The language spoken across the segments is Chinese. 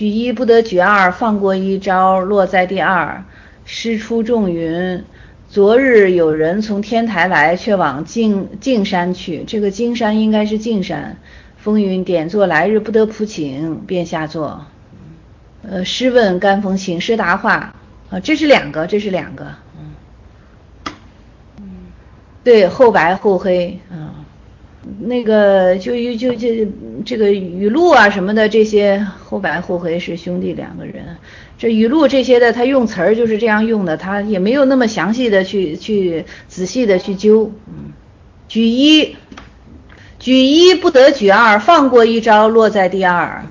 举一不得举二，放过一朝，落在第二。诗出众云，昨日有人从天台来，却往径山去。这个径山应该是径山。风云点作来日不得普请，便下作。诗问甘风请诗答话。这是两个。对，后白后黑。那个就这个语录啊什么的，这些后白后黑是兄弟两个人。这语录这些的，他用词儿就是这样用的，他也没有那么详细的去仔细的去究。举一不得举二，放过一朝，落在第二。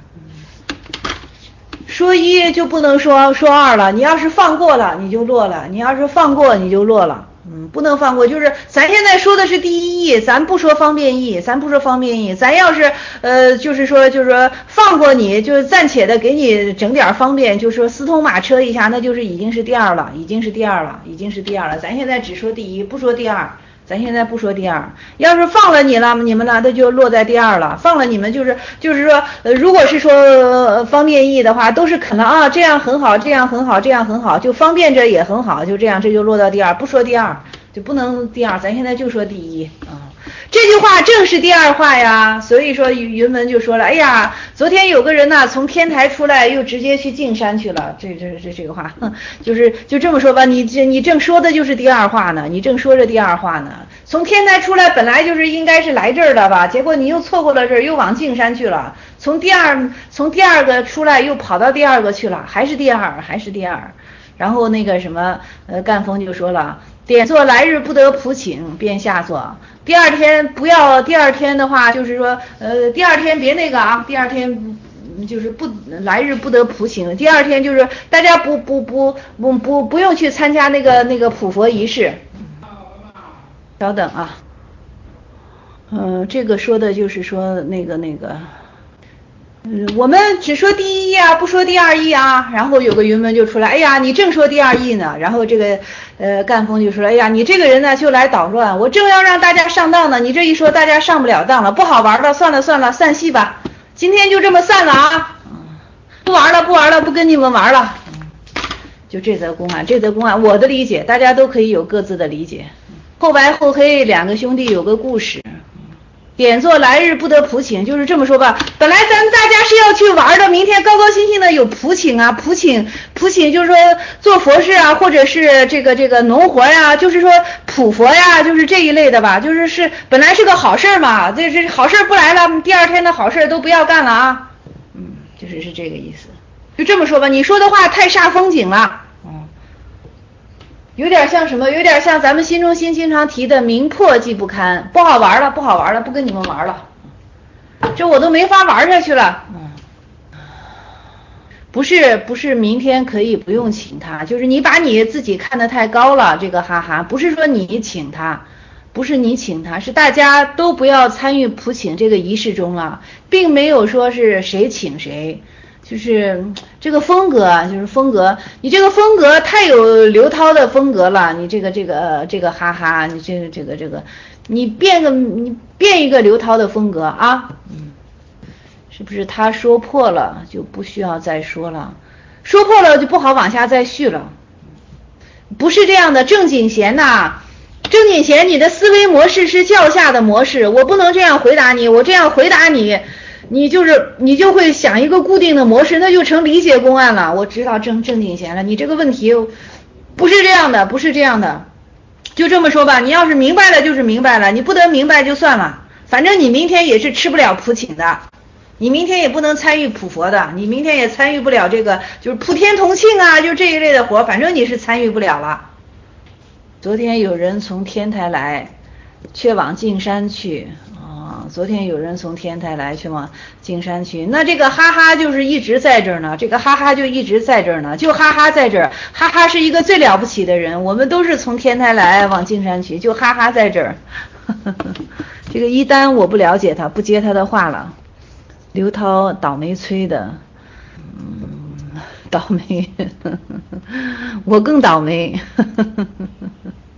说一就不能说二了，你要是放过了你就落了，你要是放过你就落了。不能放过，就是咱现在说的是第一义，咱不说方便义，咱要是就是说放过你，就是暂且的给你整点方便，就是说四通马车一下，那就是已经是第二了。咱现在只说第一，不说第二。要是放了你们了，那就落在第二了。放了你们就是说，如果是说方便义的话，都是肯了啊，这样很好，就方便着也很好，就这样，这就落到第二。不说第二就不能第二，咱现在就说第一啊。这句话正是第二话呀，所以说云门就说了，哎呀，昨天有个人呢从天台出来，又直接去径山去了。这个话，就这么说吧，你正说的就是第二话呢，从天台出来本来就是应该是来这儿的吧，结果你又错过了这儿，又往径山去了。从第二个出来又跑到第二个去了，还是第二。然后那个什么干风就说了，点作来日不得普请，便下作。第二天的话就是说第二天别那个啊，第二天就是来日不得普请，第二天就是大家不用去参加那个普佛仪式。稍等啊。这个说的就是说那个我们只说第一义啊，不说第二义啊。然后有个云门就出来，哎呀，你正说第二义呢。然后这个干风就说，哎呀，你这个人呢就来捣乱，我正要让大家上当呢，你这一说大家上不了当了，不好玩了，算了，散戏吧，今天就这么散了啊，不玩了，不跟你们玩了。就这则公案，我的理解，大家都可以有各自的理解。后白后黑两个兄弟有个故事。点作来日不得普请，就是这么说吧，本来咱们大家是要去玩的，明天高高兴兴的有普请啊，普请就是说做佛事啊，或者是这个农活呀，就是说普佛呀，就是这一类的吧，就是本来是个好事嘛，这好事不来了，第二天的好事都不要干了啊。就是这个意思。就这么说吧，你说的话太煞风景了。有点像什么？有点像咱们心中心经常提的名破既不堪，不好玩了，不跟你们玩了，这我都没法玩下去了。不是明天可以不用请他，就是你把你自己看得太高了，这个哈哈，不是说你请他，是大家都不要参与普请这个仪式中了，并没有说是谁请谁。就是这个风格啊，你这个风格太有刘涛的风格了，你这个哈哈，你这个，你变一个刘涛的风格啊，是不是？他说破了就不需要再说了，说破了就不好往下再续了，不是这样的。正经贤你的思维模式是教下的模式，我不能这样回答你，我这样回答你。你就会想一个固定的模式，那就成理解公案了。我知道正经贤了，你这个问题不是这样的，就这么说吧，你要是明白了就是明白了，你不得明白就算了，反正你明天也是吃不了普请的，你明天也不能参与普佛的，你明天也参与不了这个就是普天同庆啊，就这一类的活，反正你是参与不了了。昨天有人从天台来，却往径山去。昨天有人从天台来，去往径山去，那这个哈哈就是一直在这儿呢，就哈哈在这儿，哈哈是一个最了不起的人，我们都是从天台来往径山去，就哈哈在这儿。这个一丹我不了解他，不接他的话了。刘涛倒霉催的，倒霉，我更倒霉。